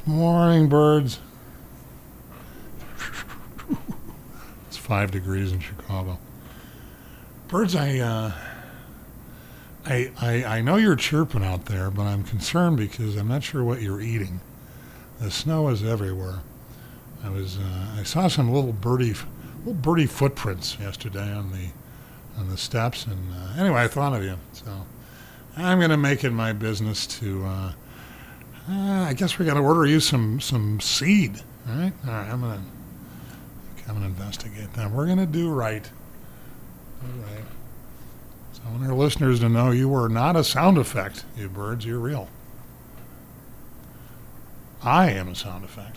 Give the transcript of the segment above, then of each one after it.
Morning, birds. It's 5 degrees in Chicago. Birds, I know you're chirping out there, but I'm concerned because I'm not sure what you're eating. The snow is everywhere. I saw some little birdie footprints yesterday on the steps, and anyway, I thought of you. So I'm going to make it my business to. I guess we got to order you some seed. All right. I'm gonna investigate that. We're gonna do right. All right. So I want our listeners to know you are not a sound effect, you birds. You're real. I am a sound effect.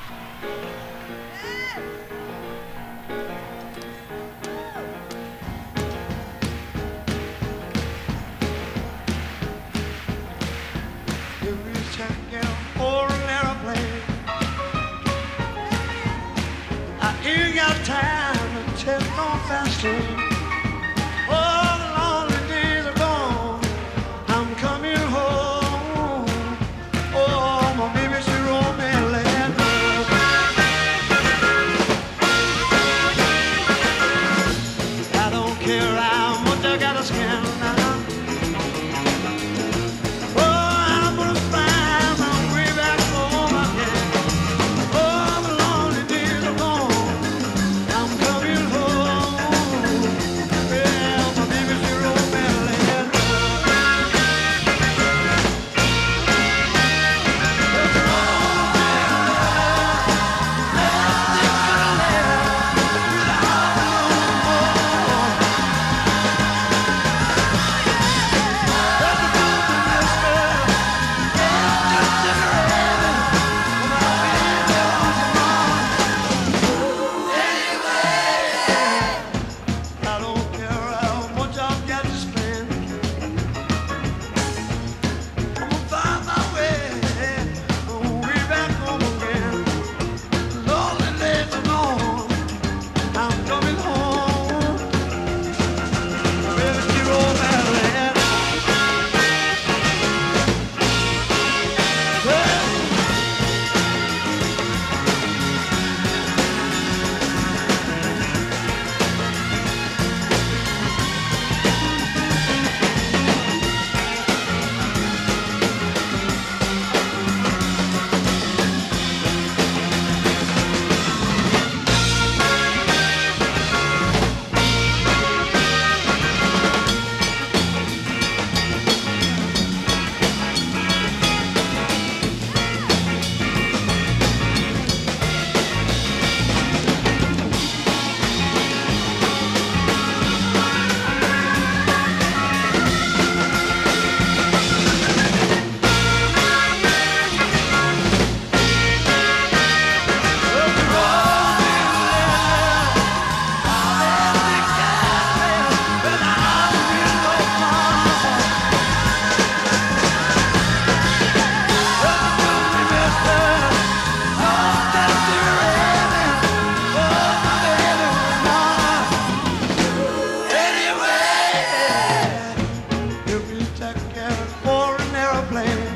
You got time to take on faster. All the lonely days are gone. I'm coming home. Oh, my baby, she wrote me a letter. I don't care how much I gotta spend now. Oh, I'm gonna find my way back home again. Oh, the lonely days are gone. I'm coming home. Yeah, my baby, she wrote me a letter. I don't care how much I've got to spend. I'm gonna find my way back home again. Lonely days are gone. I'm coming home. Baby, she wrote me a letter. If you take care for an aeroplane,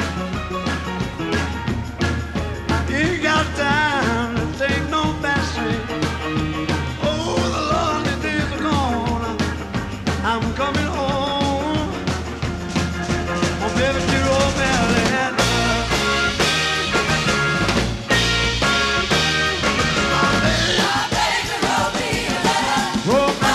you got time to take no fast train. Oh, the lonely days are gone. I'm coming home. Oh, baby, she wrote me a letter. Wrote me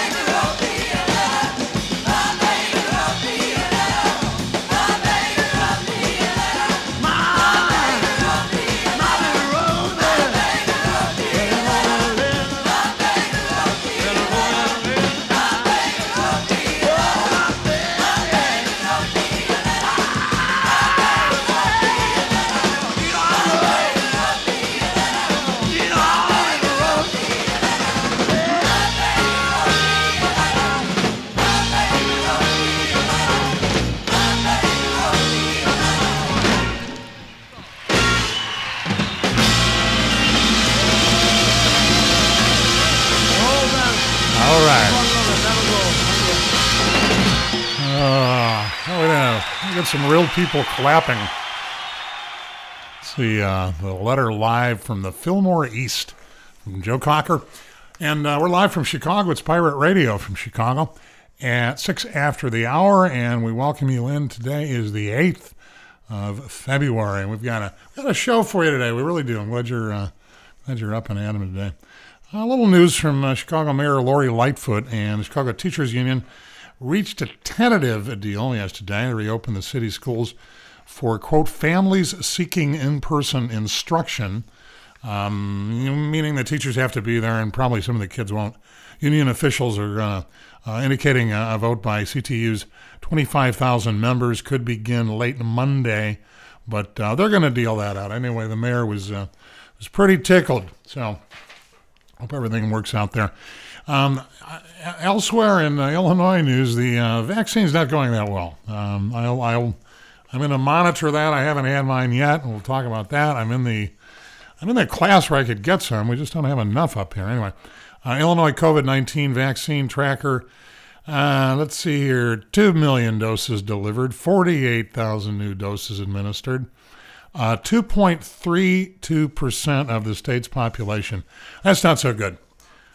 All right. We got some real people clapping. It's the letter live from the Fillmore East from Joe Cocker. And we're live from Chicago. It's Pirate Radio from Chicago at 6 after the hour. And we welcome you in. Today is the 8th of February. And we've got a show for you today. We really do. I'm glad you're up and at 'em today. A little news from Chicago Mayor Lori Lightfoot and the Chicago Teachers Union reached a tentative deal yesterday to reopen the city schools for, quote, families seeking in-person instruction, meaning the teachers have to be there and probably some of the kids won't. Union officials are indicating a vote by CTU's 25,000 members could begin late Monday, but they're going to deal that out. Anyway, the mayor was pretty tickled, so hope everything works out there. Elsewhere in Illinois news, the vaccine's not going that well. I'm going to monitor that. I haven't had mine yet. We'll talk about that. I'm in the class where I could get some. We just don't have enough up here. Anyway, Illinois COVID-19 vaccine tracker. Let's see here. 2 million doses delivered, 48,000 new doses administered. 2.32% of the state's population. That's not so good.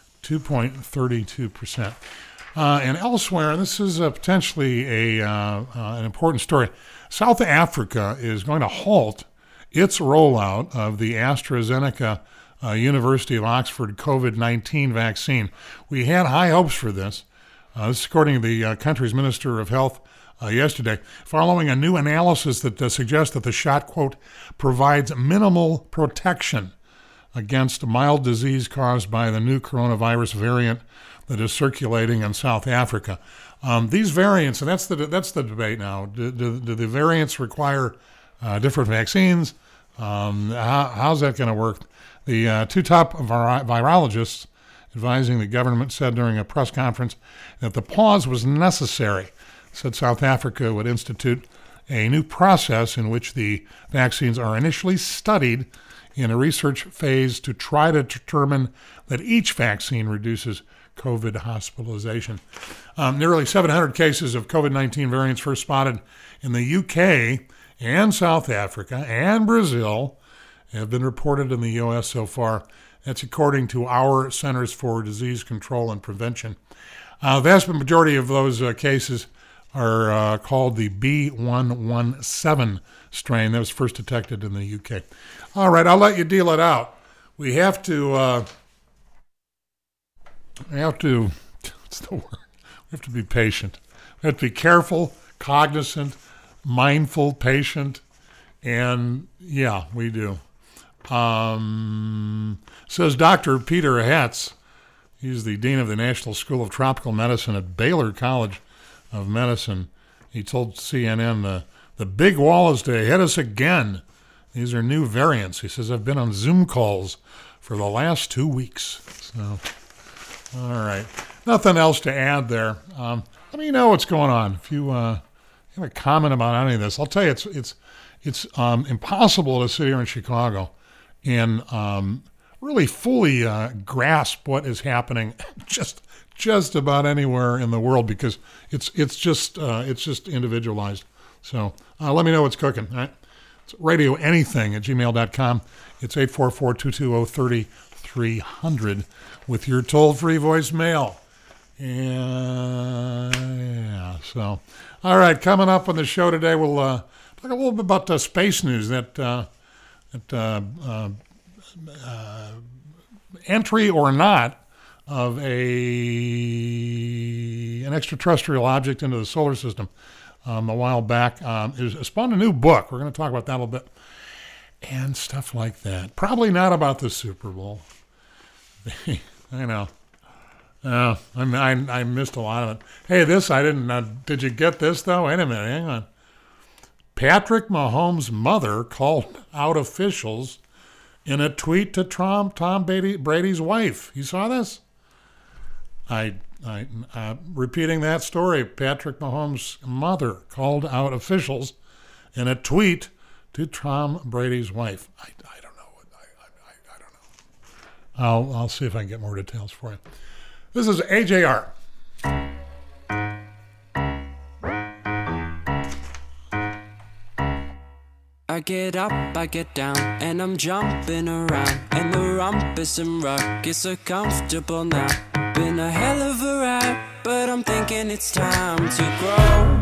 2.32%. And elsewhere, this is potentially an important story. South Africa is going to halt its rollout of the AstraZeneca University of Oxford COVID-19 vaccine. We had high hopes for this. This is according to the country's Minister of Health yesterday, following a new analysis that suggests that the shot, quote, provides minimal protection against mild disease caused by the new coronavirus variant that is circulating in South Africa. These variants, and that's the debate now. Do the variants require different vaccines? How's that going to work? The two top virologists advising the government said during a press conference that the pause was necessary. Said South Africa would institute a new process in which the vaccines are initially studied in a research phase to try to determine that each vaccine reduces COVID hospitalization. Nearly 700 cases of COVID-19 variants first spotted in the UK and South Africa and Brazil have been reported in the U.S. so far. That's according to our Centers for Disease Control and Prevention. The vast majority of those cases are called the B117 strain that was first detected in the UK. All right, I'll let you deal it out. We have to, what's the word? We have to be patient. We have to be careful, cognizant, mindful, patient, and yeah, we do. Says Dr. Peter Hatz. He's the dean of the National School of Tropical Medicine at Baylor College of Medicine. He told CNN, the big wall is to hit us again. These are new variants. He says, I've been on Zoom calls for the last 2 weeks. So, all right. Nothing else to add there. Let me know what's going on. If you have a comment about any of this, I'll tell you, it's impossible to sit here in Chicago and really fully grasp what is happening just about anywhere in the world because it's just individualized. So let me know what's cooking. All right? It's radioanything@gmail.com. It's 844-220-3300 with your toll-free voicemail. Yeah. So, all right. Coming up on the show today, we'll talk a little bit about space news. That entry or not of an extraterrestrial object into the solar system a while back is spawned a new book. We're going to talk about that a little bit and stuff like that. Probably not about the Super Bowl. I know. I missed a lot of it. Hey, this I didn't. Did you get this though? Wait a minute. Hang on. Patrick Mahomes' mother called out officials in a tweet to Tom Brady's wife. You saw this? Repeating that story. Patrick Mahomes' mother called out officials in a tweet to Tom Brady's wife. I don't know. I don't know. I'll see if I can get more details for you. This is AJR. I get up, I get down, and I'm jumping around. And the rumpus and ruckus are comfortable now. Been a hell of a ride, but I'm thinking it's time to grow.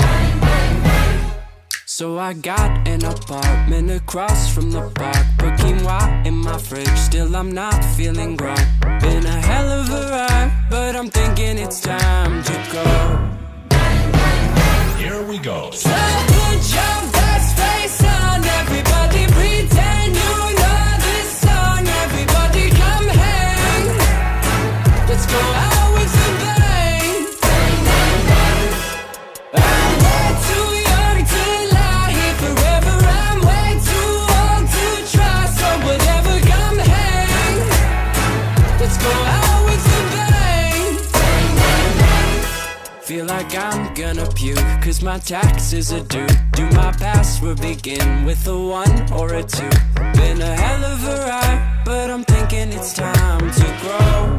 So I got an apartment across from the park. Put quinoa in my fridge, still I'm not feeling grown. Been a hell of a ride, but I'm thinking it's time to go. Here we go. So put your best face on, everybody pretend you know this song. Everybody come hang, let's go out with a bang. I'm way too young to lie here forever. I'm way too old to try, so whatever, come hang, let's go out with a bang. Feel like I'm gonna puke, cause my taxes are due. Do my password begin with a 1 or a 2? Been a hell of a ride, but I'm thinking it's time to grow.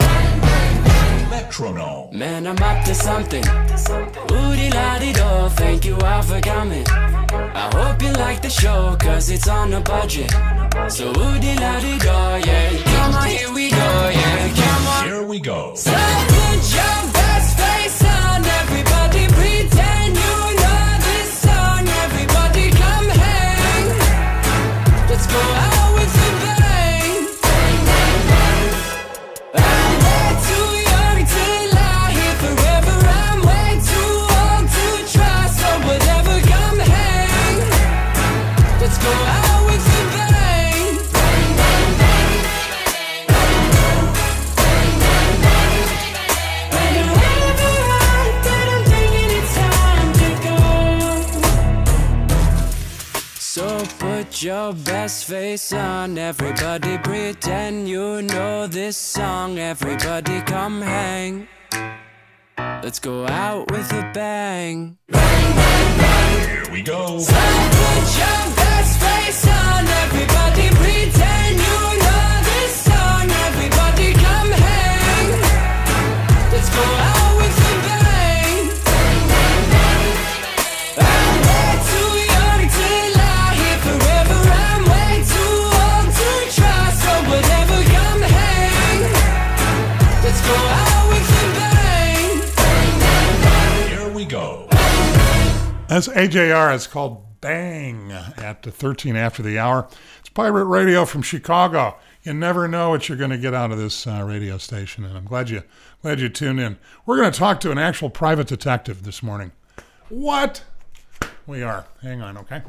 Metronome. Man, I'm up to something. Ooh-dee-la-dee-do, thank you all for coming. I hope you like the show, cause it's on a budget. So ooh-dee-la-dee-do, yeah. Come on, here we go, yeah. Come on. Here we go. So put your best face on, everybody pretend you know this song. Everybody come hang, let's go out with a bang. I'm way too young to lie here forever. I'm way too old to try, so whatever, come hang, let's go out with a bang. So put your best face on, everybody pretend you know this song. Everybody come hang, let's go out with a bang. Here we go. So put your best face on, everybody pretend you know this song. Everybody come hang, let's go out with a bang. I'm way too young to lie here forever. I'm way too old to try, so whatever, come hang, let's go out with a bang. Here we go. That's AJR. It's called Bang at 13 after the hour. It's Pirate Radio from Chicago. You never know what you're going to get out of this radio station, and I'm glad you tuned in. We're going to talk to an actual private detective this morning. What? We are. Hang on, okay?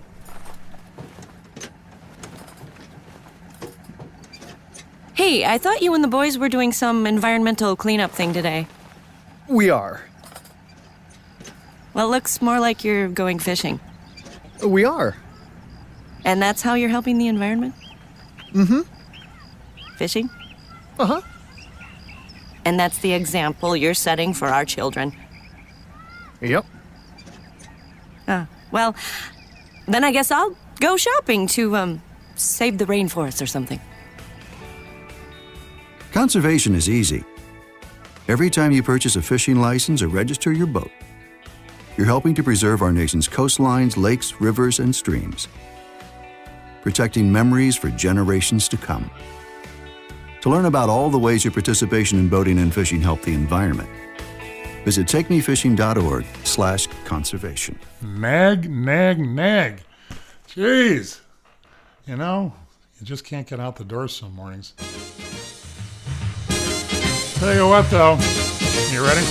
Hey, I thought you and the boys were doing some environmental cleanup thing today. We are. Well, it looks more like you're going fishing. We are. And that's how you're helping the environment? Mm-hmm. Fishing? Uh-huh. And that's the example you're setting for our children. Yep. Well, then I guess I'll go shopping to, save the rainforest or something. Conservation is easy. Every time you purchase a fishing license or register your boat, you're helping to preserve our nation's coastlines, lakes, rivers, and streams, protecting memories for generations to come. To learn about all the ways your participation in boating and fishing help the environment, visit takemefishing.org/conservation. Nag. Jeez. You know, you just can't get out the door some mornings. Tell you what, though. You ready?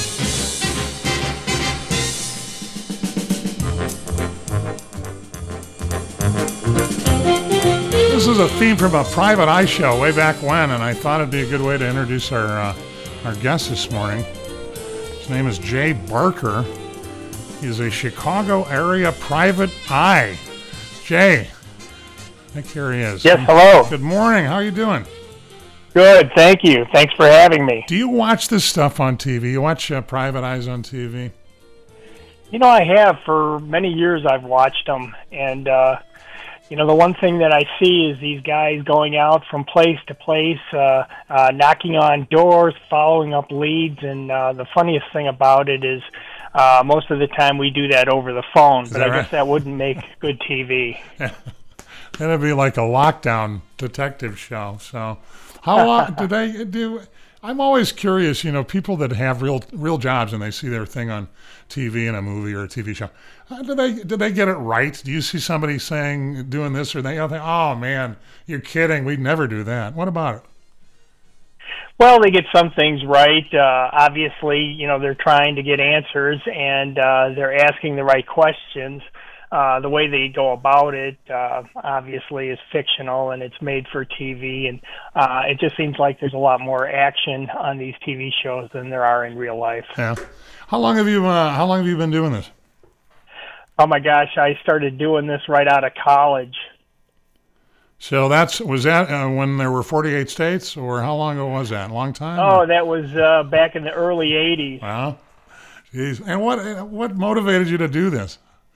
This is a theme from a Private Eye show way back when, and I thought it'd be a good way to introduce our guest this morning. His name is Jay Barker. He's a Chicago area private eye. Jay, I think here he is. Yes, hello. Good morning. How are you doing? Good, thank you. Thanks for having me. Do you watch this stuff on TV? You watch Private Eyes on TV? You know, I have. For many years I've watched them, and you know, the one thing that I see is these guys going out from place to place, knocking on doors, following up leads, and the funniest thing about it is Most of the time we do that over the phone, but that I right? guess that wouldn't make good TV. Then it'd be like a lockdown detective show. So, how long do they do? I'm always curious. People that have real jobs and they see their thing on TV in a movie or a TV show. Do they get it right? Do you see somebody doing this or they think, oh man, you're kidding? We'd never do that. What about it? Well, they get some things right. Obviously, they're trying to get answers and they're asking the right questions. The way they go about it, obviously, is fictional and it's made for TV. And it just seems like there's a lot more action on these TV shows than there are in real life. Yeah. How long have you been doing this? Oh my gosh, I started doing this right out of college. So was that when there were 48 states, or how long ago was that? A long time? Oh, that was back in the early 80s. Wow. Jeez. And what motivated you to do this?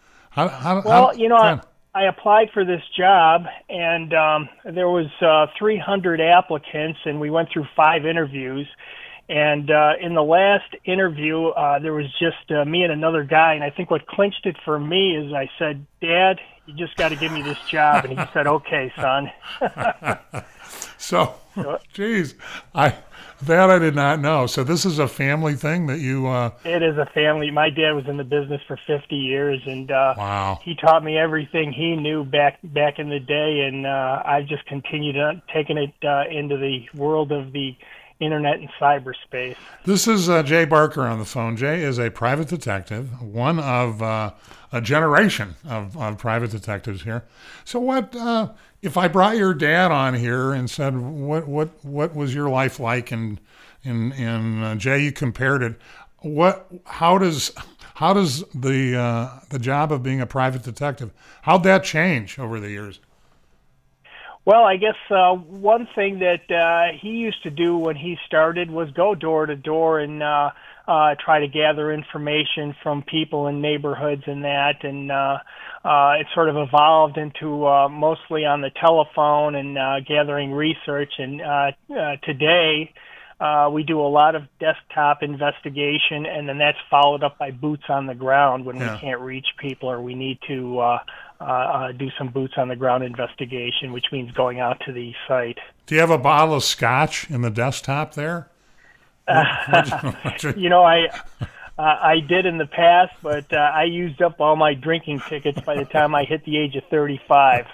I applied for this job, and there was 300 applicants, and we went through 5 interviews. And in the last interview, there was just me and another guy, and I think what clinched it for me is I said, Dad, you just got to give me this job. And he said, okay, son. So, geez, I did not know. So this is a family thing that you... It is a family. My dad was in the business for 50 years, and wow. He taught me everything he knew back in the day, and I've just continued on taking it into the world of the internet and cyberspace. This is Jay Barker on the phone. Jay is a private detective, one of a generation of private detectives here. So what if I brought your dad on here and said, what was your life like? And Jay, you compared it. How does the job of being a private detective, how'd that change over the years? Well, I guess one thing that he used to do when he started was go door to door and try to gather information from people in neighborhoods and that. And it sort of evolved into mostly on the telephone and gathering research. And today we do a lot of desktop investigation, and then that's followed up by boots on the ground when we can't reach people or we need to do some boots on the ground investigation, which means going out to the site. Do you have a bottle of scotch in the desktop there? I did in the past, but I used up all my drinking tickets by the time I hit the age of 35.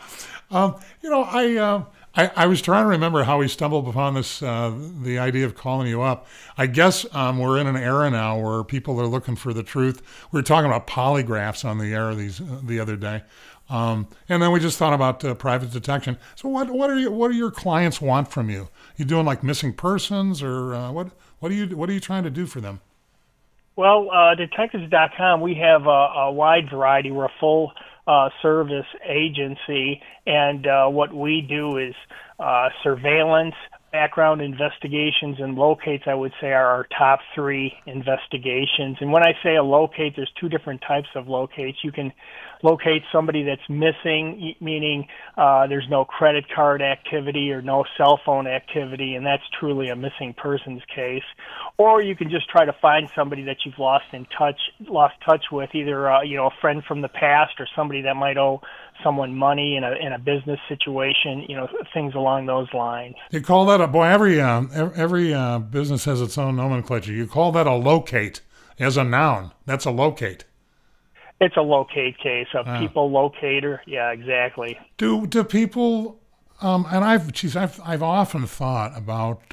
I was trying to remember how we stumbled upon this, the idea of calling you up. I guess we're in an era now where people are looking for the truth. We were talking about polygraphs on the air the other day, and then we just thought about private detection. So what do your clients want from you? You doing like missing persons, or what are you trying to do for them? Well, detectives.com, we have a wide variety. We're a full service agency, and what we do is surveillance, background investigations, and locates, I would say, are our top 3 investigations. And when I say a locate, there's 2 different types of locates. You can locate somebody that's missing, meaning there's no credit card activity or no cell phone activity, and that's truly a missing persons case. Or you can just try to find somebody that you've lost touch with, either a friend from the past or somebody that might owe someone money in a business situation, things along those lines. You call that every business has its own nomenclature. You call that a locate as a noun. That's a locate. It's a locate case, a people locator. Yeah, exactly. Do people? And I've often thought about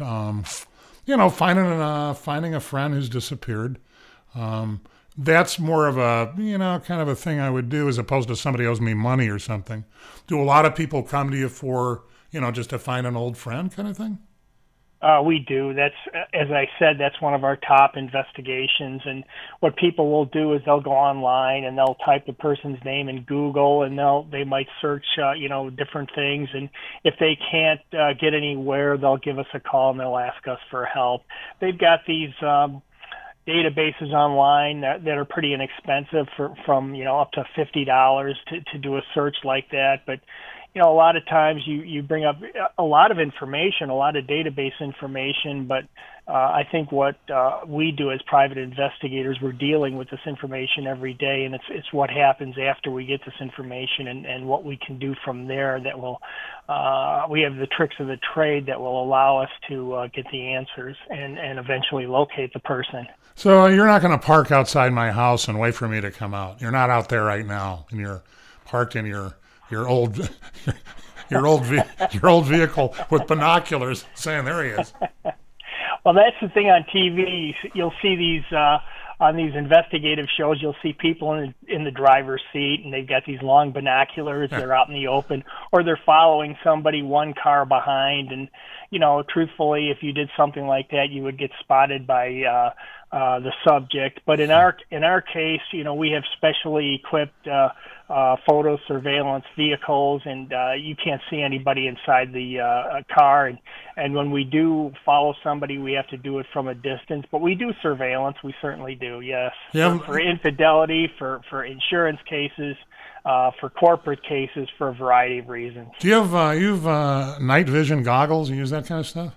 finding a friend who's disappeared. That's more of a kind of a thing I would do as opposed to somebody owes me money or something. Do a lot of people come to you for just to find an old friend kind of thing? We do. That's, as I said, that's one of our top investigations. And what people will do is they'll go online and they'll type the person's name in Google, and they might search, different things. And if they can't get anywhere, they'll give us a call and they'll ask us for help. They've got these databases online that are pretty inexpensive from up to $50 to do a search like that. But a lot of times you bring up a lot of information, a lot of database information, but I think what we do as private investigators, we're dealing with this information every day, and it's what happens after we get this information and what we can do from there that will, we have the tricks of the trade that will allow us to get the answers and eventually locate the person. So you're not going to park outside my house and wait for me to come out. You're not out there right now, and you're parked in your old your old vehicle with binoculars, saying there he is. Well, that's the thing on TV. You'll see these on these investigative shows. You'll see people in the driver's seat, and they've got these long binoculars. They're out in the open, or they're following somebody one car behind. And truthfully, if you did something like that, you would get spotted by the subject. But in our case, we have specially equipped photo surveillance vehicles, and you can't see anybody inside the car. And when we do follow somebody, we have to do it from a distance. But we do surveillance. We certainly do, yes. Yeah. For infidelity, for insurance cases, for corporate cases, for a variety of reasons. Do you have night vision goggles? You use that kind of stuff?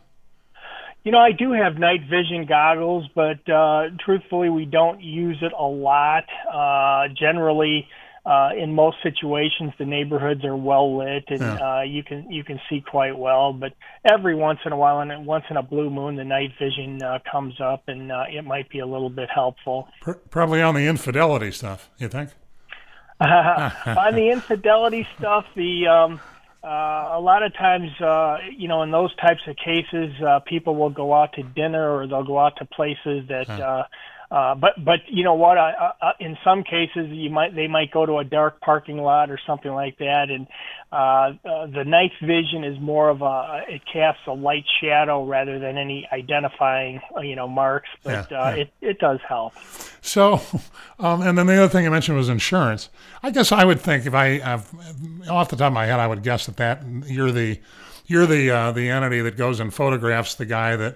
I do have night vision goggles, but truthfully, we don't use it a lot. Generally, in most situations, the neighborhoods are well lit, and you can see quite well. But every once in a while, and once in a blue moon, the night vision comes up, and it might be a little bit helpful. Probably on the infidelity stuff, you think? On the infidelity stuff, a lot of times, in those types of cases, people will go out to dinner or they'll go out to places that. But you know what? In some cases, they might go to a dark parking lot or something like that, and the night vision is more of it casts a light shadow rather than any identifying marks. But it does help. So, and then the other thing you mentioned was insurance. I guess I would think if off the top of my head, I would guess that you're the entity that goes and photographs the guy that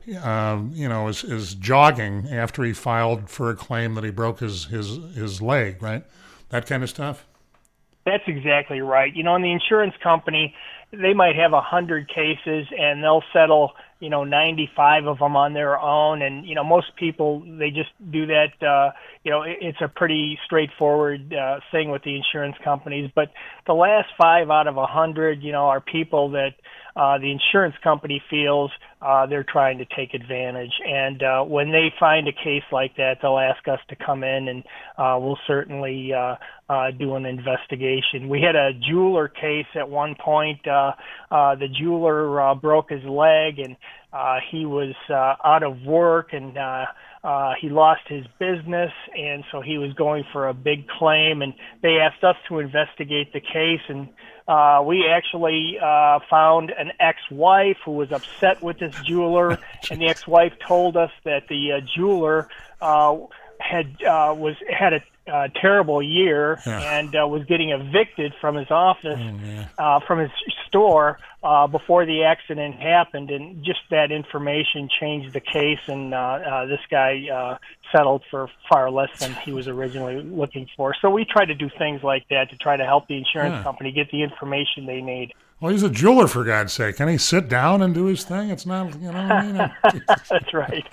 is jogging after he filed for a claim that he broke his leg, right? That kind of stuff. That's exactly right. In the insurance company, they might have 100 cases and they'll settle 95 of them on their own, and most people, they just do that. It's a pretty straightforward thing with the insurance companies, but the last 5 out of 100 are people that the insurance company feels they're trying to take advantage. And when they find a case like that, they'll ask us to come in, and we'll certainly do an investigation. We had a jeweler case at one point. The jeweler broke his leg, and he was out of work, and he lost his business, and so he was going for a big claim, and they asked us to investigate the case, and we actually found an ex-wife who was upset with this jeweler, and the ex-wife told us that the jeweler had a terrible year and was getting evicted from his office, from his store before the accident happened, and just that information changed the case, and this guy settled for far less than he was originally looking for. So we try to do things like that to try to help the insurance company get the information they need. Well, he's a jeweler, for God's sake. Can he sit down and do his thing? It's not, That's right.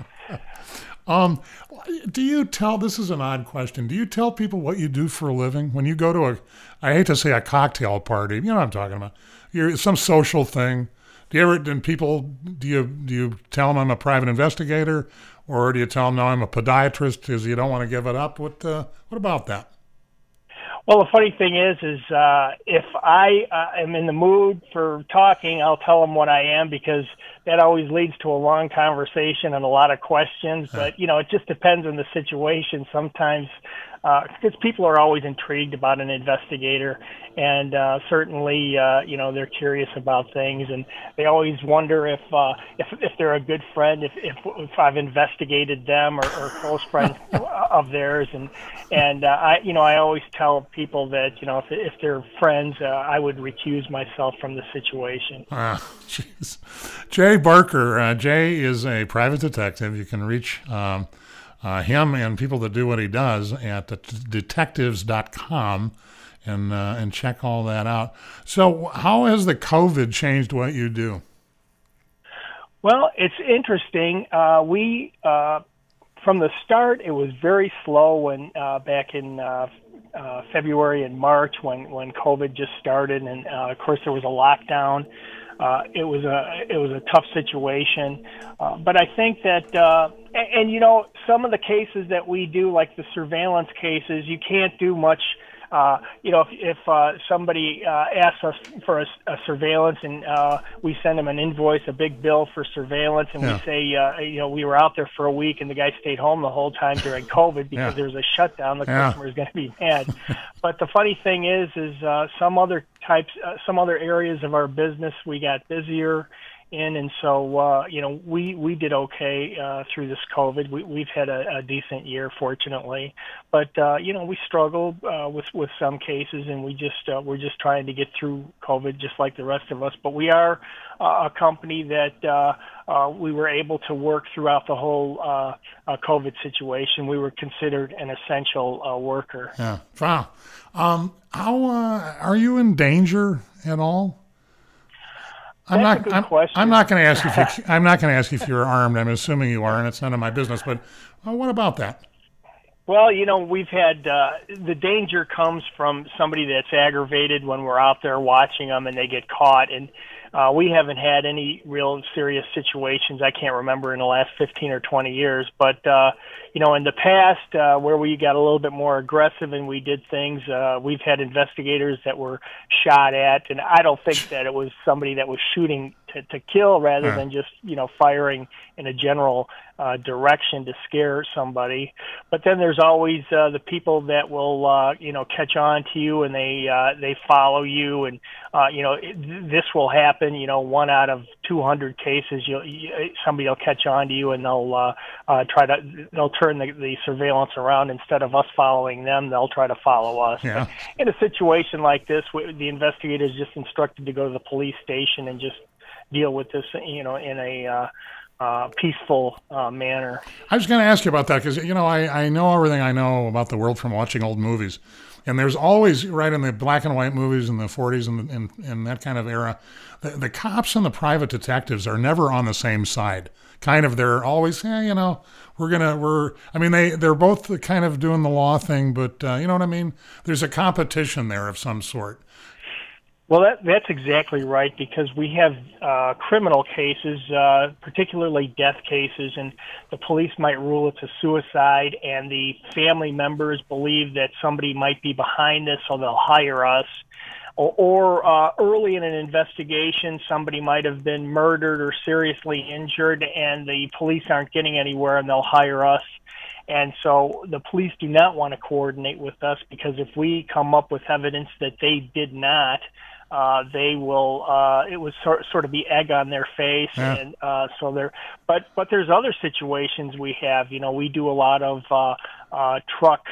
Do you tell, this is an odd question, do you tell people what you do for a living? When you go to I hate to say a cocktail party, you know what I'm talking about, some social thing. Do you tell them I'm a private investigator, or do you tell them, no, I'm a podiatrist because you don't want to give it up? What about that? Well, the funny thing is if I am in the mood for talking, I'll tell them what I am, because that always leads to a long conversation and a lot of questions. But, it just depends on the situation. Sometimes, because people are always intrigued about an investigator, and certainly, they're curious about things, and they always wonder if they're a good friend, if I've investigated them or close friends of theirs, and I always tell people that if they're friends, I would recuse myself from the situation. Jeez. Jay Barker. Jay is a private detective. You can reach him and people that do what he does at detectives.com. and check all that out. So how has the COVID changed what you do? Well, it's interesting. We from the start, it was very slow when back in February and March when COVID just started, and of course there was a lockdown. It was a tough situation, but I think that and you know, some of the cases that we do, like the surveillance cases, you can't do much. You know, if somebody asks us for a surveillance and we send them an invoice, a big bill for surveillance, and we say, you know, we were out there for a week and the guy stayed home the whole time during COVID because there was a shutdown, the customer is going to be mad. But the funny thing is some other areas of our business we got busier in, and so you know, we did okay through this COVID. We've had a decent year, fortunately, but you know, we struggled with some cases, and we're just trying to get through COVID just like the rest of us. But we are a company that we were able to work throughout the whole COVID situation. We were considered an essential worker. Yeah. Wow. How are you in danger at all? I'm not going to ask if I'm not going to ask if you're armed. I'm assuming you are, and it's none of my business. But what about that? Well, you know, we've had the danger comes from somebody that's aggravated when we're out there watching them and they get caught. And we haven't had any real serious situations I can't remember in the last 15 or 20 years. But, you know, in the past where we got a little bit more aggressive and we did things, we've had investigators that were shot at. And I don't think that it was somebody that was shooting to kill rather than just, you know, firing in a general direction to scare somebody. But then there's always the people that will, you know, catch on to you and they follow you. And, you know, this will happen, you know, 1 out of 200 cases, somebody will catch on to you and they'll turn the surveillance around. Instead of us following them, they'll try to follow us. Yeah. In a situation like this, the investigator is just instructed to go to the police station and just deal with this, you know, in a peaceful manner. I was going to ask you about that because, you know, I know everything I know about the world from watching old movies. And there's always, right in the black and white movies in the 40s and that kind of era, the cops and the private detectives are never on the same side. Kind of, they're always, you know, they're both kind of doing the law thing, but you know what I mean? There's a competition there of some sort. Well, that's exactly right, because we have criminal cases, particularly death cases, and the police might rule it's a suicide, and the family members believe that somebody might be behind this, so they'll hire us. Or early in an investigation, somebody might have been murdered or seriously injured, and the police aren't getting anywhere, and they'll hire us. And so the police do not want to coordinate with us, because if we come up with evidence that they did not, they will. It would sort of be egg on their face, and so there. But there's other situations we have. You know, we do a lot of truck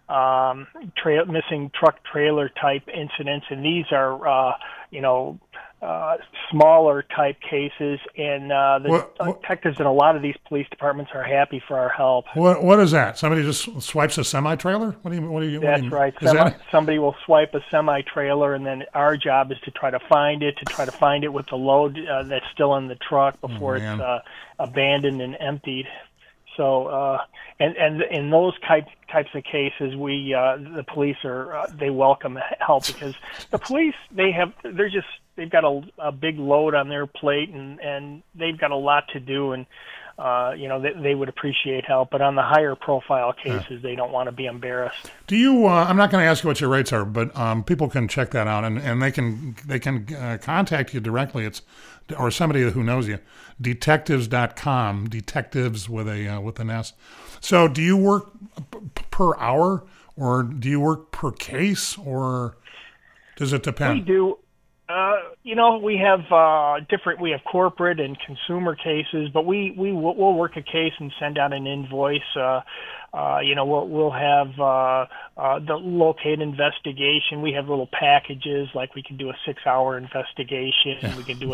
missing truck trailer type incidents, and these are you know, smaller type cases, and the detectives in a lot of these police departments are happy for our help. What is that? Somebody just swipes a semi-trailer? That's right. Somebody will swipe a semi-trailer, and then our job is to try to find it with the load that's still in the truck before it's abandoned and emptied. So, and in those types of cases, the police they welcome help, because the police they've got a big load on their plate, and they've got a lot to do, and you know, they would appreciate help. But on the higher profile cases, they don't want to be embarrassed. Do you? I'm not going to ask you what your rates are, but people can check that out, and they can contact you directly. Or somebody who knows you, detectives.com, detectives with an S. So do you work per hour, or do you work per case, or does it depend? We do. You know, we have we have corporate and consumer cases, but we'll work a case and send out an invoice. You know, we'll have the locate investigation. We have little packages, like we can do a 6-hour investigation. We can do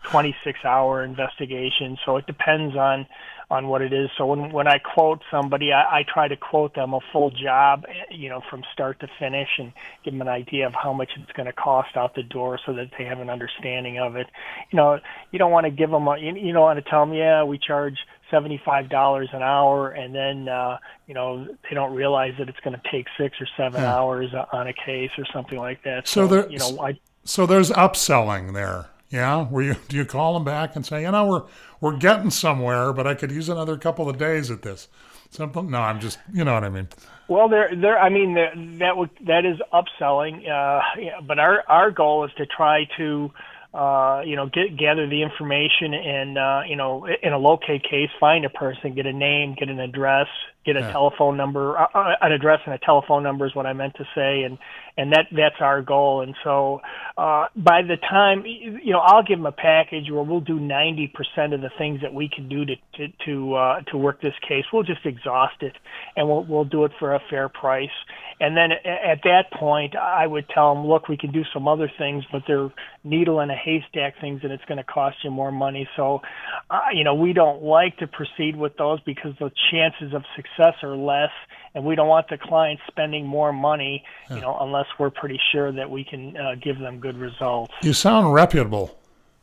26-hour investigation. So it depends on what it is. So when I quote somebody, I try to quote them a full job, from start to finish, and give them an idea of how much it's going to cost out the door so that they have an understanding of it. You don't want to give them, you don't want to tell them, yeah, we charge $75 an hour, and then, they don't realize that it's going to take 6 or 7 hours on a case or something like that. So there's upselling there. Yeah, do you call them back and say, we're getting somewhere, but I could use another couple of days at this? Something? No, I'm just, you know what I mean. Well, that is upselling. But our goal is to try to, gather the information and, in a locate case, find a person, get a name, get an address, get a telephone number, an address and a telephone number is what I meant to say, and that's our goal. And so by the time, I'll give them a package where we'll do 90% of the things that we can do to work this case. We'll just exhaust it, and we'll do it for a fair price. And then at that point, I would tell them, look, we can do some other things, but they're needle in a haystack things, and it's going to cost you more money. So, we don't like to proceed with those because the chances of success are less, and we don't want the client spending more money, unless we're pretty sure that we can give them good results. You sound reputable.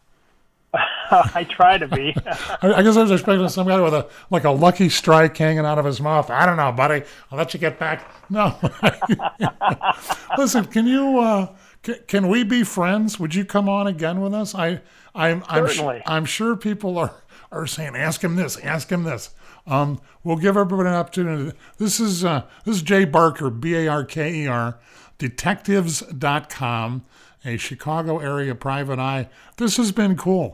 I try to be. I guess I was expecting some guy with a Lucky Strike hanging out of his mouth. I don't know, buddy. I'll let you get back. No. Listen, can we be friends? Would you come on again with us? I'm sure people are saying, ask him this, ask him this. We'll give everybody an opportunity. This is Jay Barker, Barker, detectives.com, a Chicago area private eye. This has been cool.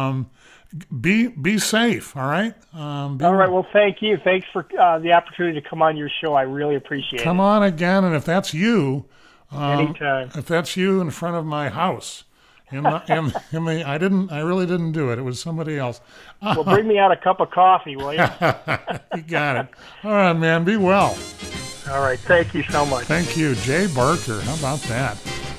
Be safe, all right? All right, well, thank you. Thanks for the opportunity to come on your show. I really appreciate it. Come on again, and if that's you, anytime. If that's you in front of my house, I really didn't do it. It was somebody else. Well, bring me out a cup of coffee, will you? You got it. All right, man. Be well. All right. Thank you so much. Thank you. Jay Barker. How about that?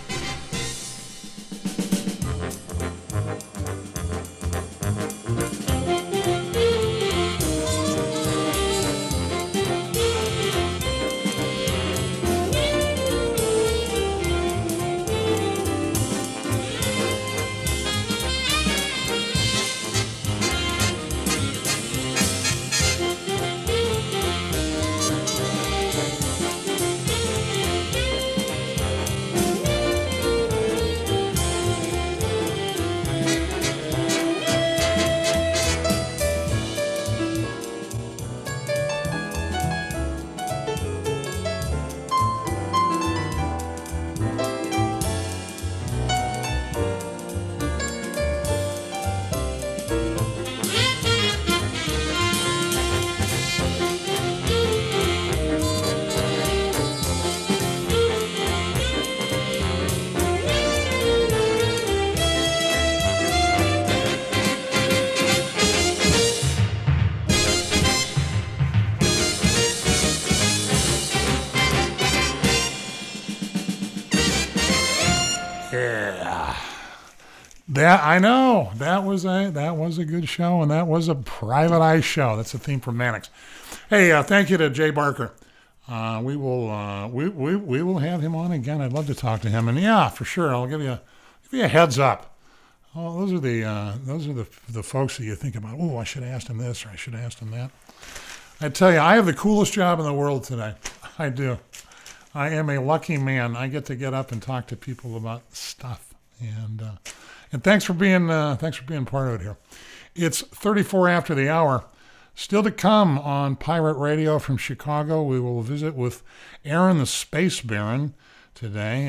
I know that was a good show, and that was a private eye show. That's the theme for Mannix. Hey, thank you to Jay Barker. We will have him on again. I'd love to talk to him, and yeah, for sure, I'll give you a heads up. Oh, those are the folks that you think about. Oh, I should have asked him this, or I should have asked him that. I tell you, I have the coolest job in the world today. I do. I am a lucky man. I get up and talk to people about stuff, and thanks for being part of it here. It's 34 after the hour. Still to come on Pirate Radio from Chicago. We will visit with Aaron the Space Baron today.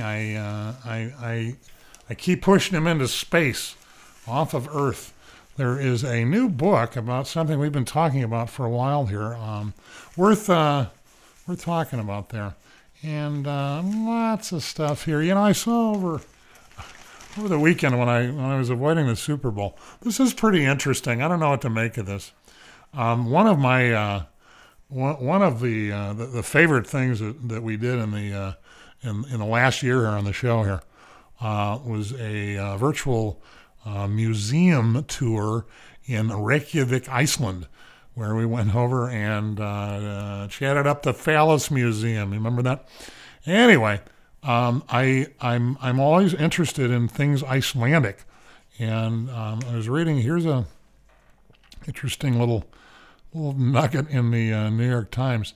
I keep pushing him into space, off of Earth. There is a new book about something we've been talking about for a while here. Worth talking about there, and lots of stuff here. I saw over the weekend when I was avoiding the Super Bowl. This is pretty interesting. I don't know what to make of this. One of my one of the favorite things that we did in the last year here on the show here was a virtual museum tour in Reykjavik, Iceland, where we went over and chatted up the Phallus Museum. You remember that? Anyway, I'm always interested in things Icelandic, and I was reading. Here's a interesting little nugget in the New York Times.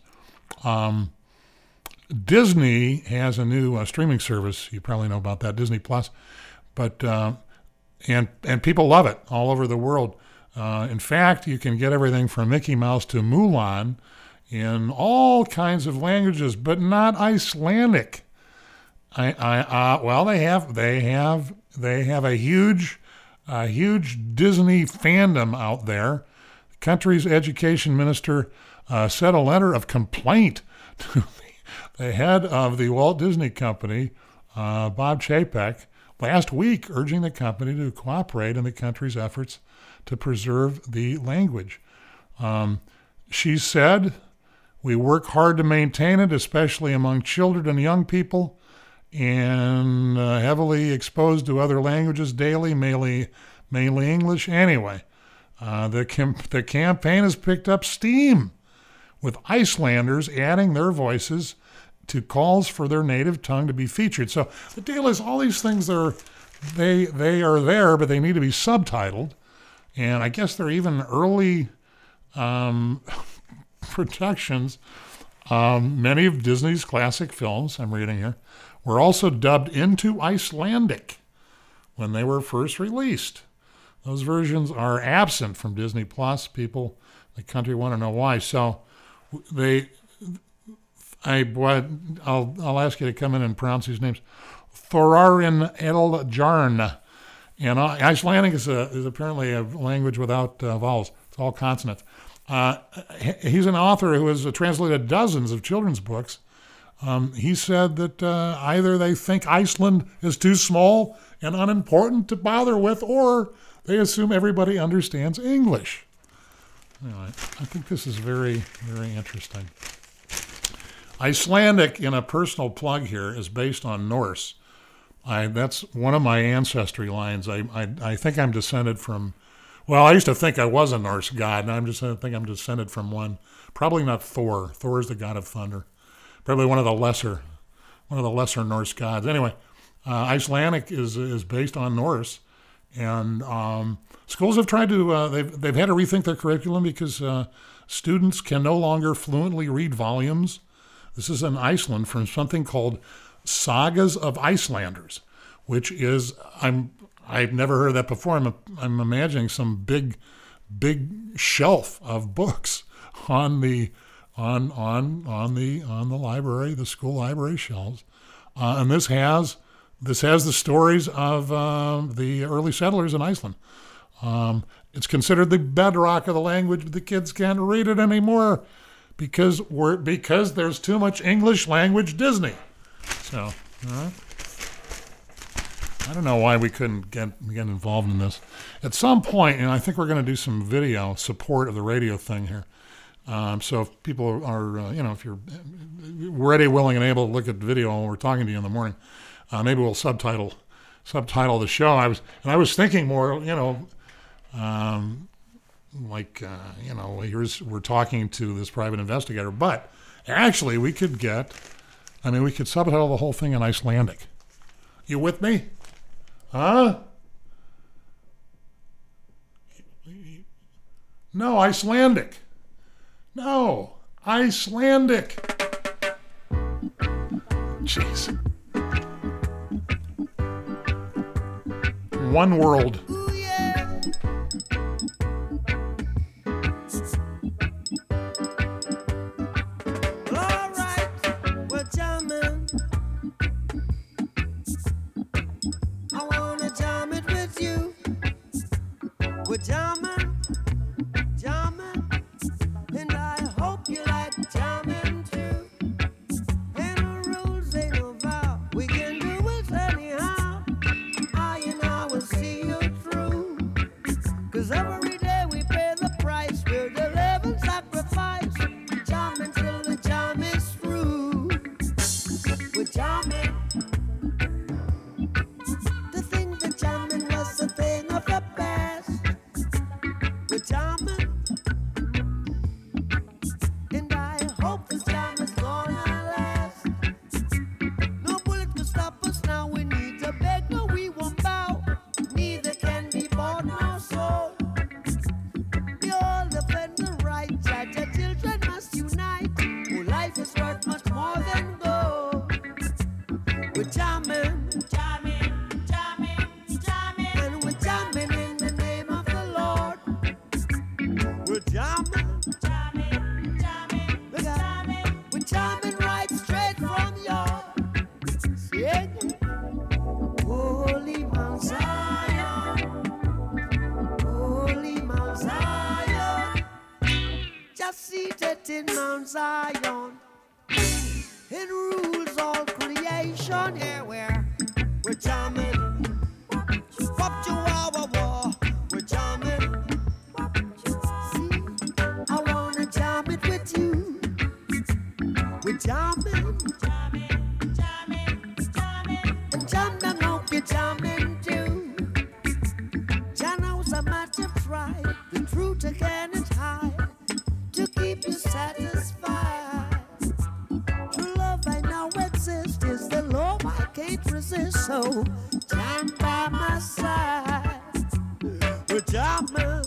Disney has a new streaming service. You probably know about that, Disney Plus, but and people love it all over the world. In fact, you can get everything from Mickey Mouse to Mulan in all kinds of languages, but not Icelandic. Well, they have a huge Disney fandom out there. The country's education minister sent a letter of complaint to the head of the Walt Disney Company, Bob Chapek, last week, urging the company to cooperate in the country's efforts to preserve the language. She said, "We work hard to maintain it, especially among children and young people, and heavily exposed to other languages daily, mainly English." Anyway, the campaign has picked up steam, with Icelanders adding their voices to calls for their native tongue to be featured. So the deal is, all these things they are there, but they need to be subtitled. And I guess they're even early productions. Many of Disney's classic films, I'm reading here, were also dubbed into Icelandic when they were first released. Those versions are absent from Disney Plus. People in the country want to know why. So I'll ask you to come in and pronounce these names. Thorarin Eldjarn. And Icelandic is apparently a language without vowels. It's all consonants. He's an author who has translated dozens of children's books. He said that either they think Iceland is too small and unimportant to bother with, or they assume everybody understands English. Anyway, I think this is very, very interesting. Icelandic, in a personal plug here, is based on Norse. That's one of my ancestry lines. I think I'm descended from, well, I used to think I was a Norse god, and I think I'm descended from one. Probably not Thor. Thor is the god of thunder. Probably one of the lesser Norse gods. Anyway, Icelandic is based on Norse, and schools have tried to. They've had to rethink their curriculum because students can no longer fluently read volumes. This is in Iceland from something called Sagas of Icelanders, which is I've never heard of that before. I'm imagining some big shelf of books on the library, the school library shelves, and this has the stories of the early settlers in Iceland. It's considered the bedrock of the language, but the kids can't read it anymore because there's too much English language Disney. So, I don't know why we couldn't get involved in this. At some point, and I think we're going to do some video support of the radio thing here. So if people are, if you're ready, willing, and able to look at the video while we're talking to you in the morning, maybe we'll subtitle the show. I was thinking more, we're talking to this private investigator, but actually we could subtitle the whole thing in Icelandic. You with me? Huh? No, Icelandic. No, Icelandic. Jeez. One world. The thing that jamming was a thing of in Mount Zion. It rules all creation. Yeah, we're jamming. Up to our war, we're jamming. See, I wanna jam it with you. We're jamming. And jam down, hope you're jamming too. Jano's a matter of pride. The truth again is high. To keep you satisfied. True love I know exists. Is the love I can't resist. So jam by my side. We're jamming.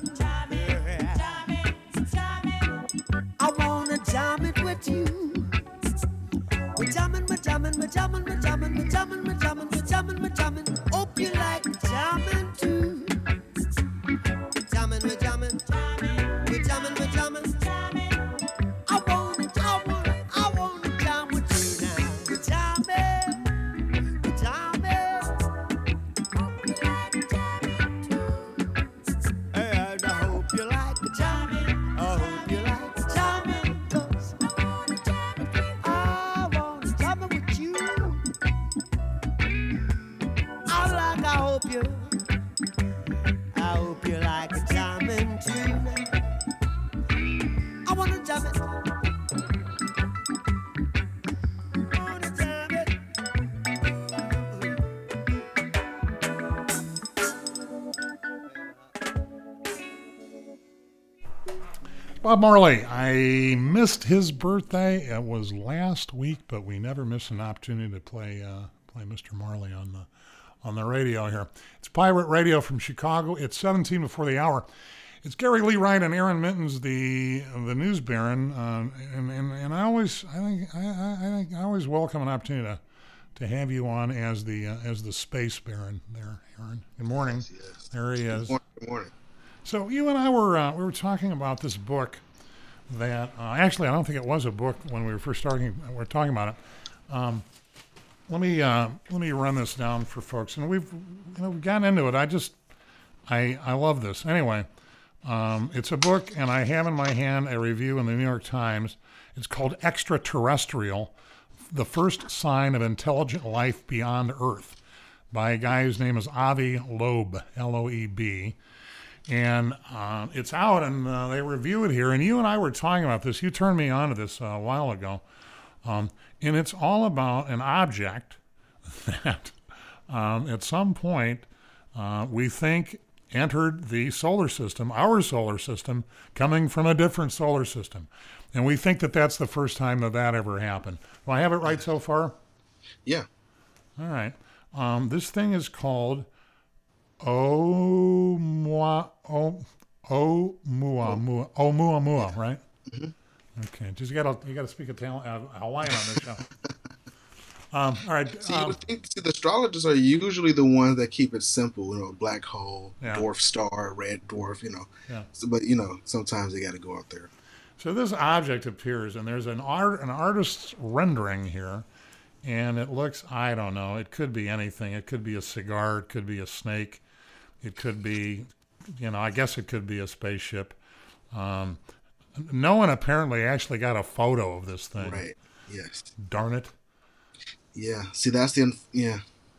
I wanna jam it with you. We're jamming, we're jamming, we're jamming, we're jamming, we're jamming, we're jamming, we're jamming, we're jamming. Hope you like jamming too. We're jamming, we're jamming, we're jamming, we're jamming. I wanna jam with you now. We're jamming, we're jamming. Hope you like jamming too. And I hope you like jamming. I hope you like jamming 'cause I wanna jam with you. I hope you like jamming too. I wanna jam it. I wanna jam it. Bob Marley, I missed his birthday. It was last week, but we never miss an opportunity to play Mr. Marley on the radio here. It's Pirate Radio from Chicago. It's 17 before the hour. It's Gary Lee Wright and Aaron Mittens, the news baron, and I always welcome an opportunity to have you on as the space baron there, Aaron. Good morning. Yes. There he is. Good morning. So you and I were talking about this book that actually I don't think it was a book when we were first talking about it. Let me run this down for folks, and we've gotten into it. I love this anyway. It's a book, and I have in my hand a review in the New York Times. It's called Extraterrestrial: The First Sign of Intelligent Life Beyond Earth, by a guy whose name is Avi Loeb, Loeb. And it's out, and they review it here. And you and I were talking about this. You turned me on to this a while ago. And it's all about an object that at some point we think entered the solar system, our solar system, coming from a different solar system. And we think that that's the first time that ever happened. Do I have it right so far? Yeah. All right. This thing is called Oumuamua, right? Mm-hmm. Okay, just you gotta speak Hawaiian on this show. All right. See, the astrologers are usually the ones that keep it simple. Black hole, Yeah. dwarf star, red dwarf. Yeah. So, but sometimes they got to go out there. So this object appears, and there's an artist's rendering here, and it looks, I don't know, it could be anything. It could be a cigar. It could be a snake. It could be, I guess it could be a spaceship. No one apparently actually got a photo of this thing. Right. Yes. Darn it. Yeah. See, that's yeah.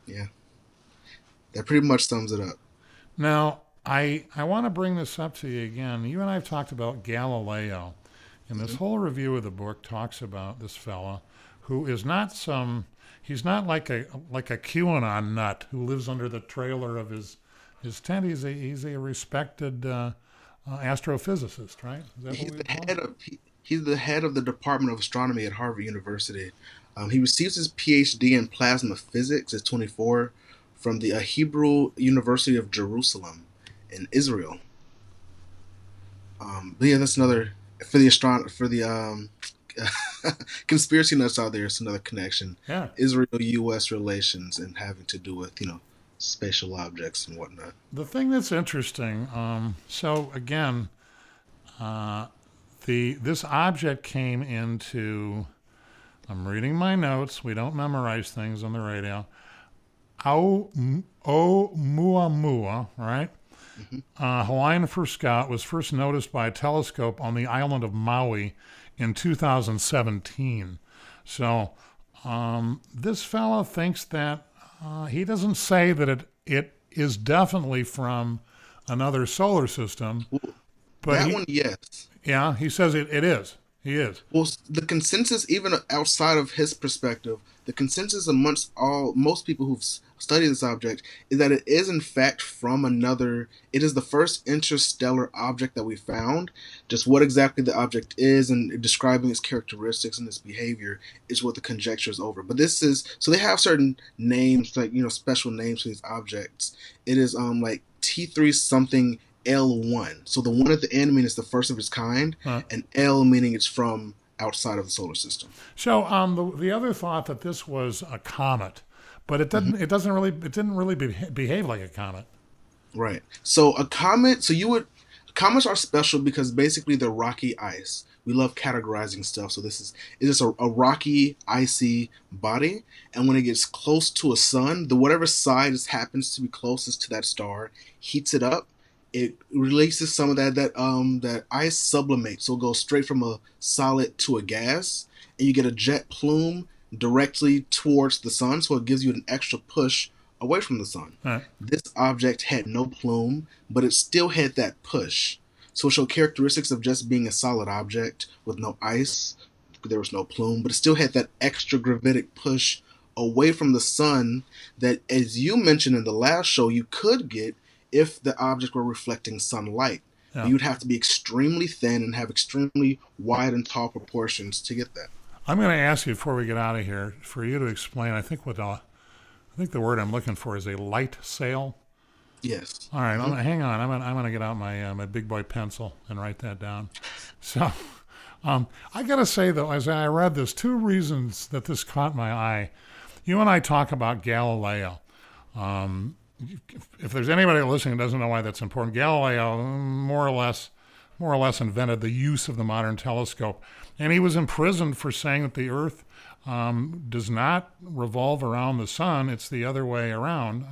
That pretty much sums it up. Now, I want to bring this up to you again. You and I have talked about Galileo, and this whole review of the book talks about this fella who is he's not like a QAnon nut who lives under the trailer of his tent. He's a respected astrophysicist, right? Is that He's the head of the Department of Astronomy at Harvard University. He receives his PhD in plasma physics at 24 from the Hebrew University of Jerusalem in Israel. But yeah, that's another for the conspiracy nuts out there. It's another connection. Yeah. Israel-U.S. relations and having to do with spatial objects and whatnot. The thing that's interesting. So again, this object came into. I'm reading my notes. We don't memorize things on the radio. Oumuamua, right? Mm-hmm. Hawaiian for Scott, was first noticed by a telescope on the island of Maui in 2017. So this fellow thinks that he doesn't say that it is definitely from another solar system, but That one, yes. yeah, he says it is. He is. Well, the consensus, even outside of his perspective, the consensus amongst most people who've studied this object is that it is in fact from another. It is the first interstellar object that we found. Just what exactly the object is and describing its characteristics and its behavior is what the conjecture is over. But this is so they have certain names, like special names for these objects. It is like T3 something L1. So the one at the end means it's the first of its kind, and L meaning it's from outside of the solar system. So the other thought that this was a comet, but it didn't. It didn't really behave like a comet. Right. So a comet. Comets are special because basically they're rocky ice. We love categorizing stuff. So it is a rocky, icy body, and when it gets close to a sun, whatever side happens to be closest to that star heats it up. It releases some of that ice sublimates, so it goes straight from a solid to a gas, and you get a jet plume directly towards the sun, so it gives you an extra push away from the sun. Right. This object had no plume, but it still had that push. So it showed characteristics of just being a solid object with no ice. There was no plume, but it still had that extra gravitic push away from the sun that, as you mentioned in the last show, you could get if the object were reflecting sunlight. Yeah. You'd have to be extremely thin and have extremely wide and tall proportions to get that. I'm going to ask you before we get out of here for you to explain. I think the word I'm looking for is a light sail. Yes. All right. Hang on. I'm going to get out my big boy pencil and write that down. So, I got to say though, as I read this, two reasons that this caught my eye. You and I talk about Galileo. If there's anybody listening who doesn't know why that's important, Galileo more or less invented the use of the modern telescope, and he was imprisoned for saying that the Earth does not revolve around the sun; it's the other way around.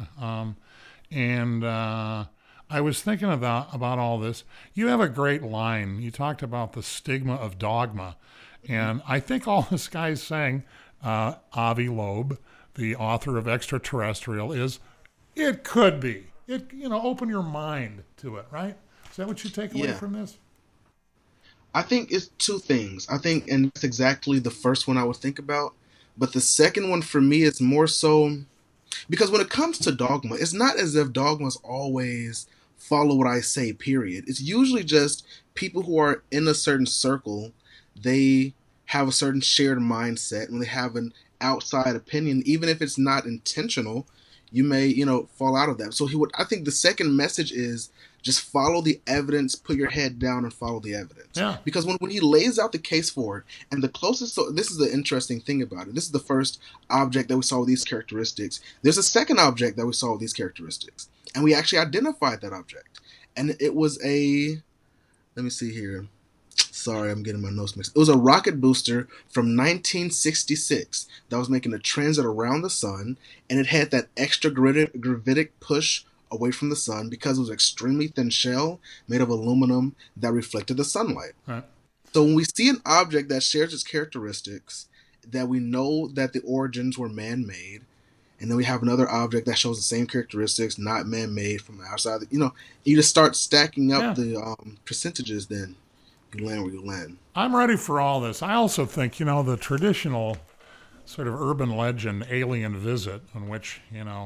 I was thinking about all this. You have a great line. You talked about the stigma of dogma, and I think all this guy's saying, Avi Loeb, the author of Extraterrestrial, is. It could be. Open your mind to it, right? Is that what you take away from this? I think it's two things. And that's exactly the first one I would think about. But the second one for me is more so because when it comes to dogma, it's not as if dogmas always follow what I say, period. It's usually just people who are in a certain circle, they have a certain shared mindset, and they have an outside opinion, even if it's not intentional. You may, fall out of that. So I think the second message is just follow the evidence, put your head down and follow the evidence. Yeah. Because when he lays out the case for it, and this is the interesting thing about it. This is the first object that we saw with these characteristics. There's a second object that we saw with these characteristics. And we actually identified that object. And it was let me see here. Sorry, I'm getting my notes mixed. It was a rocket booster from 1966 that was making a transit around the sun, and it had that extra gravitic push away from the sun because it was an extremely thin shell made of aluminum that reflected the sunlight. Right. So when we see an object that shares its characteristics, that we know that the origins were man-made, and then we have another object that shows the same characteristics, not man-made from the outside, you just start stacking up the percentages, then you land where you land. I'm ready for all this. I also think, the traditional sort of urban legend alien visit in which,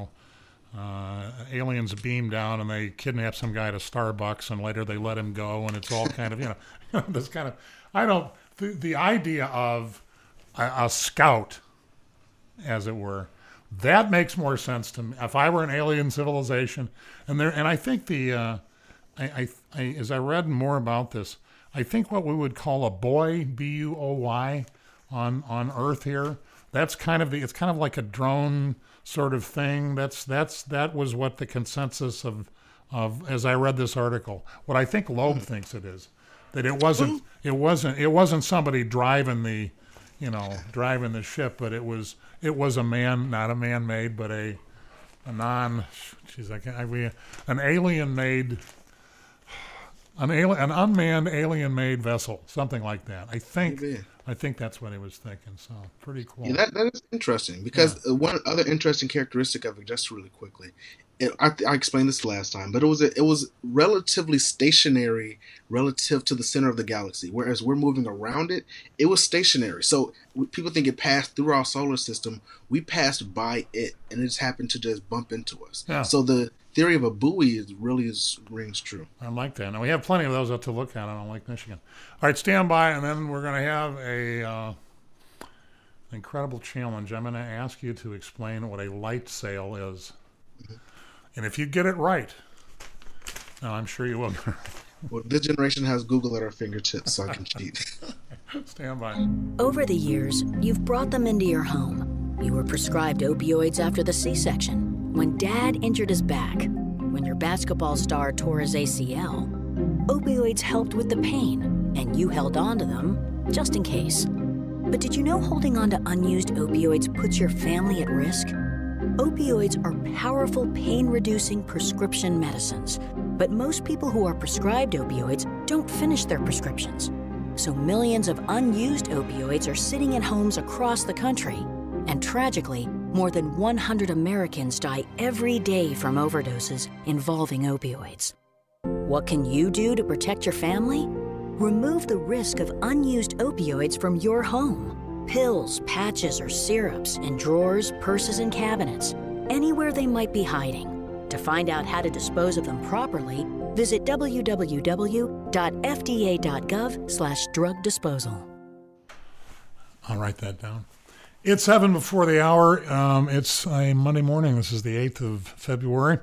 aliens beam down and they kidnap some guy at a Starbucks and later they let him go, and it's all kind of, this kind of, the idea of a scout, as it were, that makes more sense to me. If I were an alien civilization, and I think as I read more about this, I think what we would call a boy, B-U-O-Y, on Earth here, it's kind of like a drone sort of thing. That was what the consensus of as I read this article, what I think Loeb thinks it is, that it wasn't somebody driving the ship, but it was a man, not a man-made, but an alien-made an unmanned alien-made vessel, something like that. I think Maybe. that's what he was thinking. So pretty cool. Yeah, that is interesting because one other interesting characteristic of it, just really quickly, I explained this last time, but it was relatively stationary relative to the center of the galaxy, whereas we're moving around it. It was stationary, so people think it passed through our solar system. We passed by it, and it just happened to just bump into us. Yeah. So the theory of a buoy rings true. I like that. And we have plenty of those up to look at on Lake Michigan. All right, stand by, and then we're going to have an incredible challenge. I'm going to ask you to explain what a light sail is. Mm-hmm. And if you get it right, no, I'm sure you will. Well, this generation has Google at our fingertips, so I can cheat. Stand by. Over the years, you've brought them into your home. You were prescribed opioids after the C-section, when Dad injured his back, when your basketball star tore his ACL. Opioids helped with the pain, and you held on to them just in case. But did you know holding on to unused opioids puts your family at risk? Opioids are powerful pain-reducing prescription medicines, but most people who are prescribed opioids don't finish their prescriptions. So millions of unused opioids are sitting in homes across the country. And tragically, more than 100 Americans die every day from overdoses involving opioids. What can you do to protect your family? Remove the risk of unused opioids from your home. Pills, patches, or syrups in drawers, purses, and cabinets, anywhere they might be hiding. To find out how to dispose of them properly, visit www.fda.gov/drug disposal. I'll write that down. It's 7 before the hour. It's a Monday morning. This is the 8th of February,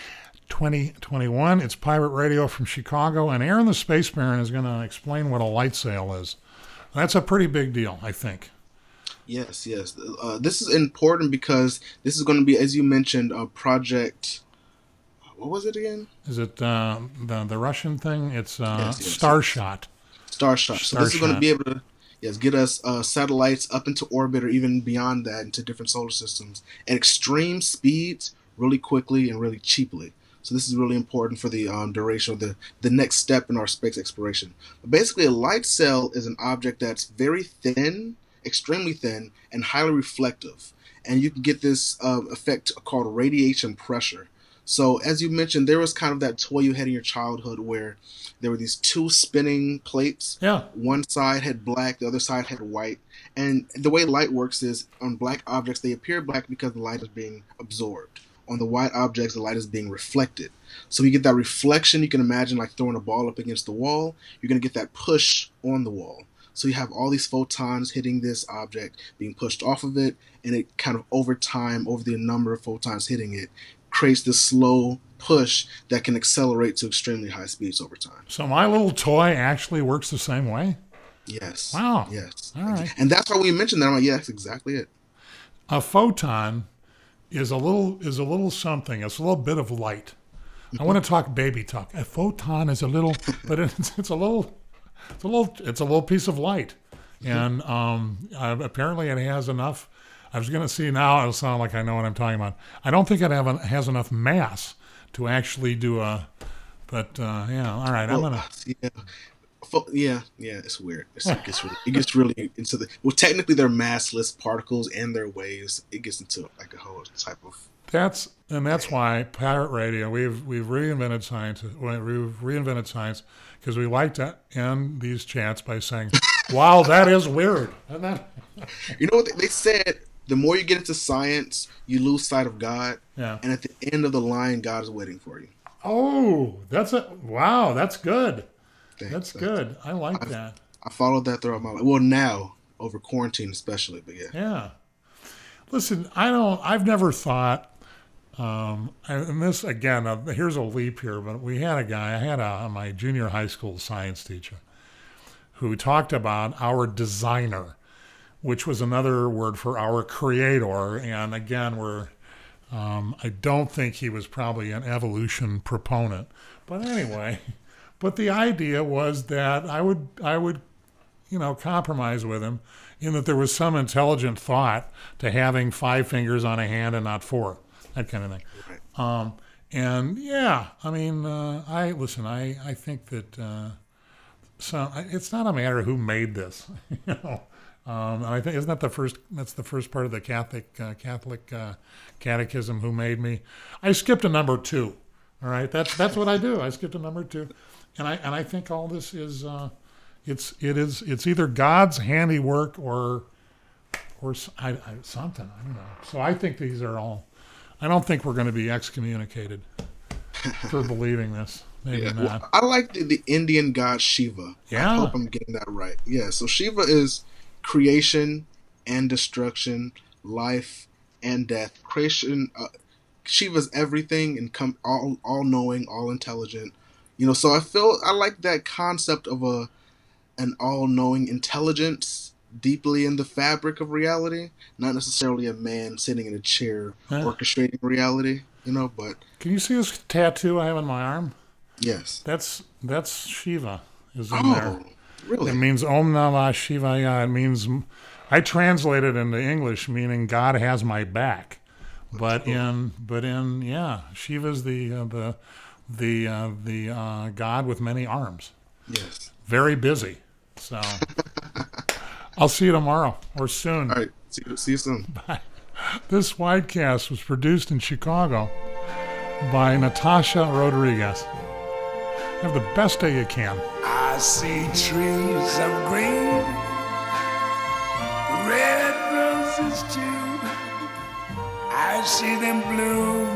2021. It's Pirate Radio from Chicago, and Aaron the Space Baron is going to explain what a light sail is. That's a pretty big deal, I think. Yes. This is important because this is going to be, as you mentioned, a project. What was it again? Is it the Russian thing? It's Starshot. Starshot. So this is going to be able to get us satellites up into orbit or even beyond that into different solar systems at extreme speeds, really quickly and really cheaply. So this is really important for the duration of the next step in our space exploration. But basically, a light sail is an object that's very thin, extremely thin, and highly reflective. And you can get this effect called radiation pressure. So as you mentioned, there was kind of that toy you had in your childhood where there were these two spinning plates. Yeah. One side had black, the other side had white. And the way light works is on black objects, they appear black because the light is being absorbed. On the white objects, the light is being reflected. So you get that reflection. You can imagine like throwing a ball up against the wall. You're going to get that push on the wall. So you have all these photons hitting this object, being pushed off of it, and it kind of over time, over the number of photons hitting it, creates this slow push that can accelerate to extremely high speeds over time. So my little toy actually works the same way? Yes. Wow. Yes. All right. And that's why we mentioned that. I'm like, yeah, that's exactly it. A photon is a little something. It's a little bit of light. I want to talk baby talk. A photon is a little, but it's a little piece of light, and apparently it has enough. I was going to see now. It'll sound like I know what I'm talking about. I don't think it has enough mass to actually do a. But yeah, all right. Well, I'm gonna. Yeah, it's weird. It gets really into the. Well, technically, they're massless particles and their waves. It gets into like a whole type of. That's why Pirate Radio. We've reinvented science. We've reinvented science because we like to end these chats by saying, "Wow, that is weird." Isn't that? You know what they said? The more you get into science, you lose sight of God. Yeah. And at the end of the line, God is waiting for you. Oh, wow, that's good. Thanks. That's good. I like that. I followed that throughout my life. Well, now over quarantine especially, but yeah. Yeah. Listen, I've never thought. And this again, here's a leap here, but I had my junior high school science teacher who talked about our designer, which was another word for our creator. And again, I don't think he was probably an evolution proponent, but anyway, but the idea was that I would, compromise with him in that there was some intelligent thought to having 5 fingers on a hand and not 4. That kind of thing. Right. And yeah, I mean, I think that it's not a matter of who made this, you know. And I think isn't that the first? That's the first part of the Catholic Catechism. Who made me? I skipped to number 2. All right, that's what I do. I skipped to number 2, and I think all this is it's either God's handiwork or something. I don't know. So I think these are all. I don't think we're going to be excommunicated for believing this. Maybe not. Well, I like the Indian god Shiva. Yeah. I hope I'm getting that right. Yeah. So Shiva is creation and destruction, life and death. Creation. Shiva's everything and all knowing, all intelligent. You know. So I like that concept of an all knowing intelligence deeply in the fabric of reality, not necessarily a man sitting in a chair orchestrating reality, you know, but... Can you see this tattoo I have on my arm? Yes. That's Shiva is in there. Really? It means Om Namah Shivaya. It means, I translate it into English meaning God has my back. But in Shiva's the God with many arms. Yes. Very busy. So... I'll see you tomorrow or soon. All right. See you soon. Bye. This Widecast was produced in Chicago by Natasha Rodriguez. Have the best day you can. I see trees of green, red roses too. I see them bloom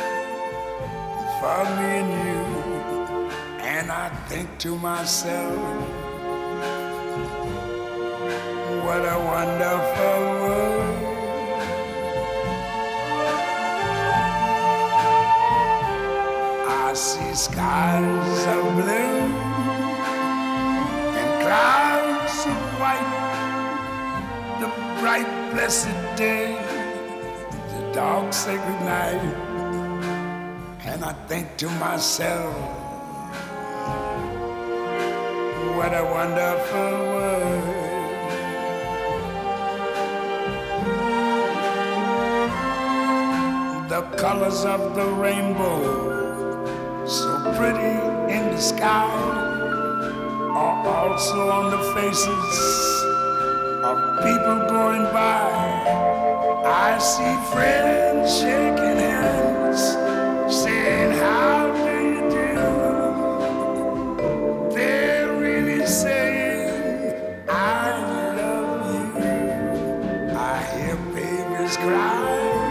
for me and you. And I think to myself, what a wonderful world. I see skies of blue and clouds of white, the bright blessed day, the dark sacred night. And I think to myself, what a wonderful world. The colors of the rainbow, so pretty in the sky, are also on the faces of people going by. I see friends shaking hands, saying, how do you do? They're really saying, I love you. I hear babies cry.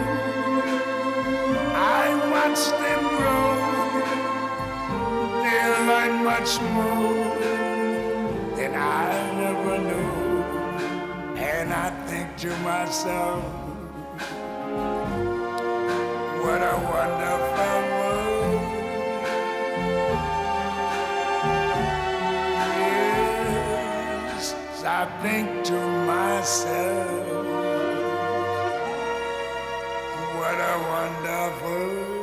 Watch them grow, they'll learn much more than I never knew. And I think to myself, what a wonderful world. Yes, I think to myself, what a wonderful world.